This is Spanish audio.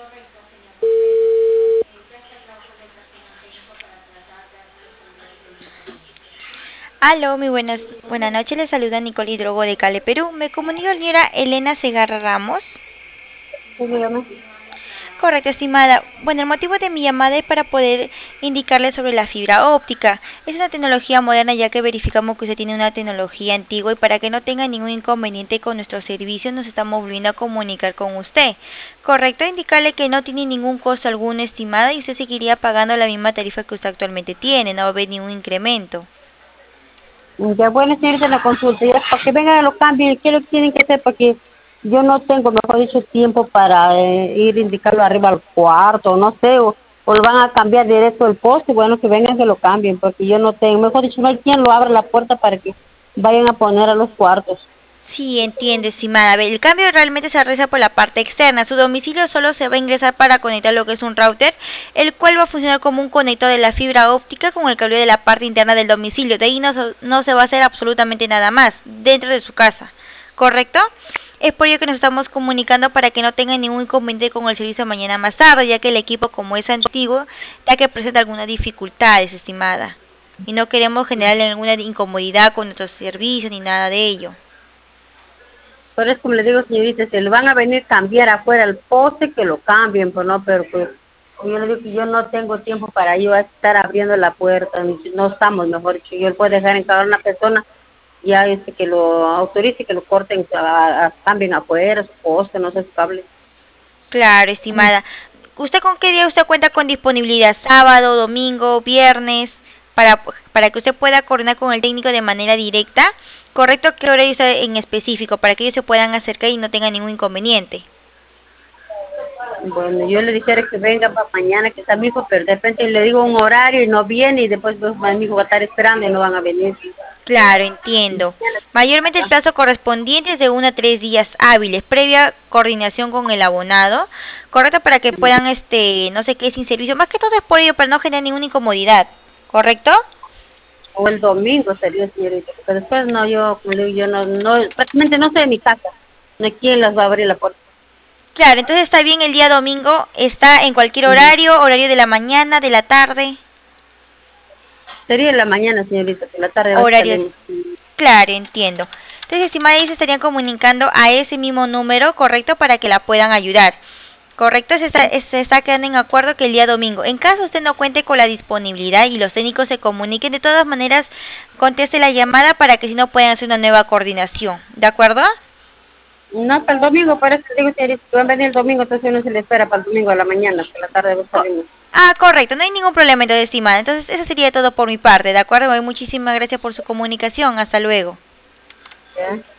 Aló, muy buenas noches, les saluda Nicole Hidrogo de Cali, Perú. Me comunica la señora Elena Segarra Ramos. Sí, dígame. Correcto, estimada. Bueno, el motivo de mi llamada es para poder indicarle sobre la fibra óptica. Es una tecnología moderna ya que verificamos que usted tiene una tecnología antigua y para que no tenga ningún inconveniente con nuestros servicios nos estamos volviendo a comunicar con usted. Correcto, indicarle que no tiene ningún costo alguno, estimada, y usted seguiría pagando la misma tarifa que usted actualmente tiene, no va a haber ningún incremento. Ya bueno, señorita, la consulta, ya para que vengan a los cambios, ¿qué es lo que tienen que hacer? Porque yo no tengo, mejor dicho, tiempo para ir a indicarlo arriba al cuarto, no sé, o lo van a cambiar directo el poste, bueno, que vengan que lo cambien, porque yo no tengo, mejor dicho, no hay quien lo abra la puerta para que vayan a poner a los cuartos. Sí, entiendo, estimada. A ver, el cambio realmente se realiza por la parte externa. Su domicilio solo se va a ingresar para conectar lo que es un router, el cual va a funcionar como un conector de la fibra óptica con el cable de la parte interna del domicilio. De ahí no se va a hacer absolutamente nada más dentro de su casa, ¿correcto? Es por ello que nos estamos comunicando para que no tengan ningún inconveniente con el servicio mañana más tarde, ya que el equipo, como es antiguo, ya que presenta algunas dificultades, estimada. Y no queremos generarle ninguna incomodidad con nuestros servicios ni nada de ello. Por eso, como le digo, señorita, si le van a venir a cambiar afuera el poste, que lo cambien, pues no, pero pues yo le digo que yo no tengo tiempo para yo estar abriendo la puerta, no estamos, mejor dicho, yo le puedo dejar encargar a una persona, ya que lo autorice, que lo corten, cambien afuera, su poste, no sé, su cable. Claro, estimada. ¿Usted con qué día usted cuenta con disponibilidad? ¿Sábado, domingo, viernes? Para que usted pueda coordinar con el técnico de manera directa. ¿Correcto? ¿Qué horario está en específico? Para que ellos se puedan acercar y no tengan ningún inconveniente. Bueno, yo le dijera que venga para mañana, que está mi hijo, pero de repente le digo un horario y no viene y después pues, mi hijo va a estar esperando y no van a venir. Claro, entiendo. Mayormente el plazo correspondiente es de 1 a 3 días hábiles, previa coordinación con el abonado, correcto, para que puedan, no sé qué, sin servicio. Más que todo es por ello, para no generar ninguna incomodidad, ¿correcto? O el domingo sería, señorita, porque después no, yo, como le digo, yo prácticamente no sé de mi casa, no hay quién las va a abrir la puerta. Claro, entonces está bien el día domingo, está en cualquier Ujú. horario, horario de la mañana, de la tarde, Sería en la mañana, señorita, que la tarde va a estar horarios. bien. Claro, entiendo. Entonces, estimada, ellos se estarían comunicando a ese mismo número, correcto, para que la puedan ayudar. Correcto, se está quedando en acuerdo que el día domingo. En caso usted no cuente con la disponibilidad y los técnicos se comuniquen, de todas maneras, conteste la llamada para que si no puedan hacer una nueva coordinación. ¿De acuerdo? No, para el domingo, para eso digo, señorita, que van a venir el domingo, entonces uno se le espera para el domingo a la mañana, que la tarde va a estar bien. Correcto, no hay ningún problema entonces, estimada. Entonces, eso sería todo por mi parte, ¿de acuerdo? Muchísimas gracias por su comunicación. Hasta luego. ¿Ya?